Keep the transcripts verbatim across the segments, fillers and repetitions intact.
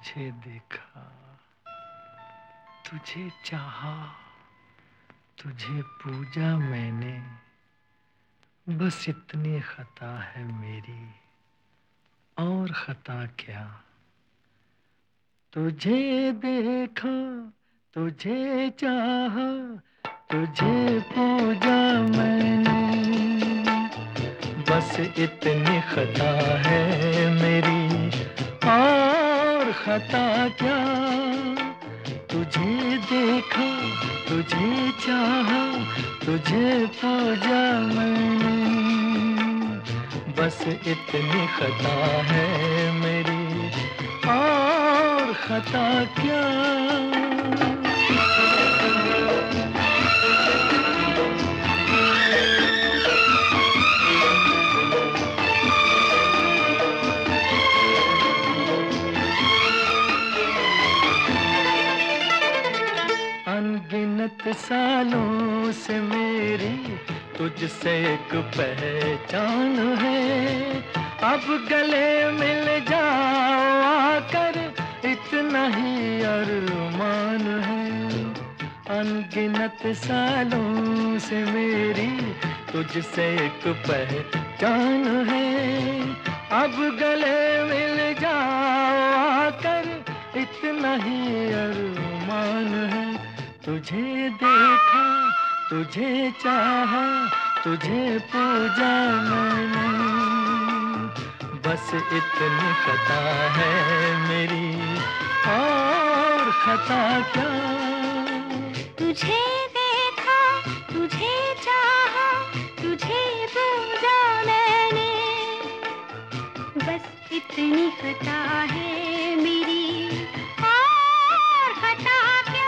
तुझे देखा, तुझे चाहा, तुझे पूजा मैंने, बस इतनी खता है मेरी, और खता क्या। तुझे देखा, तुझे चाहा, तुझे पूजा मैंने, बस इतनी खता है मेरी, और खता क्या। तुझे देखा, तुझे चाहा, तुझे पूजा मैंने, बस इतनी खता है मेरी, और खता क्या। अनगिनत सालों से मेरी तुझसे एक पहचान है, अब गले मिल जाओ आकर, इतना ही अरमान है। अनगिनत सालों से मेरी तुझसे एक पहचान है, अब गले मिल जाओ आकर, इतना ही अरमान है। तुझे देखा, तुझे चाहा, तुझे पूजा मैंने, बस इतनी खता है मेरी, और खता क्या। तुझे देखा, तुझे चाहा, तुझे पूजा मैंने, बस इतनी खता है मेरी, और खता क्या।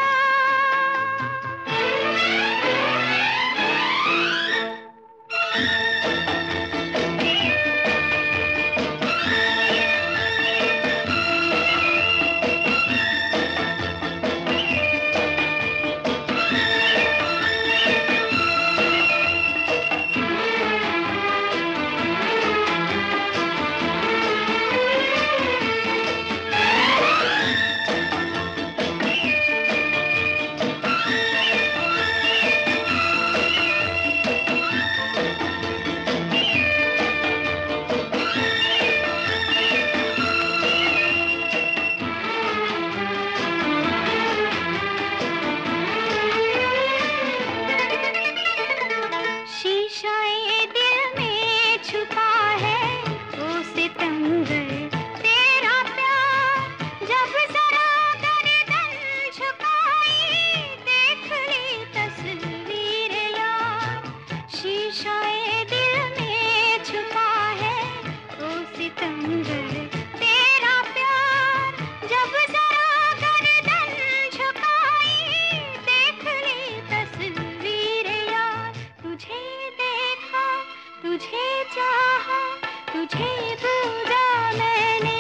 तुझे चाहा, तुझे पूजा मैंने,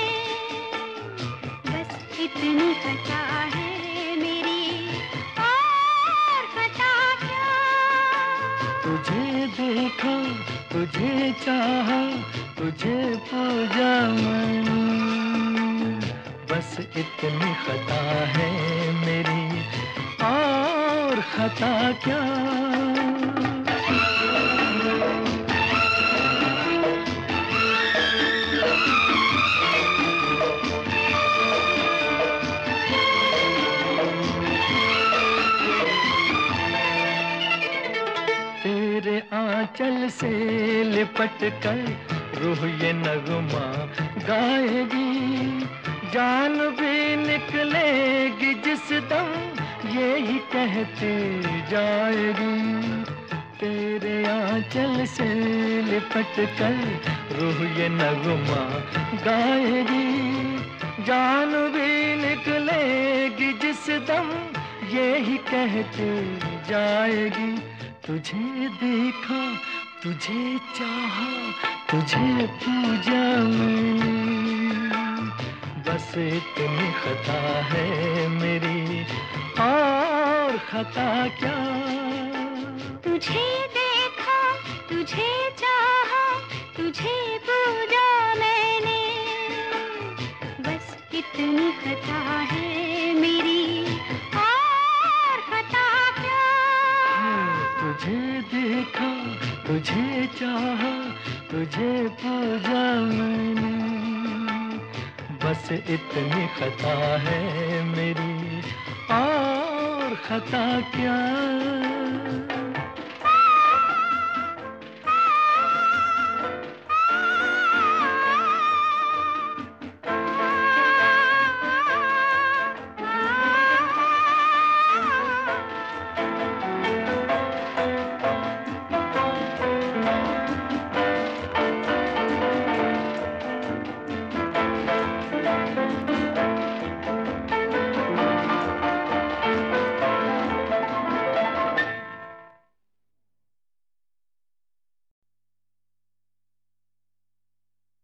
बस इतनी खता है मेरी, और खता क्या। तुझे देखा, तुझे चाहा, तुझे पूजा मैंने, बस इतनी खता है मेरी, और खता क्या। तेरे आंचल से लिपट कर रूह ये नगमा गाएगी, जान भी निकलेगी जिस दम यही कहते जाएगी। तेरे आंचल से लिपट कर रूह ये नगमा गाएगी, जान भी निकलेगी जिस दम यही कहते जाएगी। तुझे देखा, तुझे चाहा, तुझे पूजा मैंने, बस इतनी खता है मेरी, और खता क्या। तुझे देखा, तुझे चाहा, तुझे पूजा मैंने, बस इतनी खता है मेरी, और खता क्या? तुझे देखा, तुझे चाहा, तुझे पूजा मैंने, बस इतनी खता है मेरी, और खता क्या?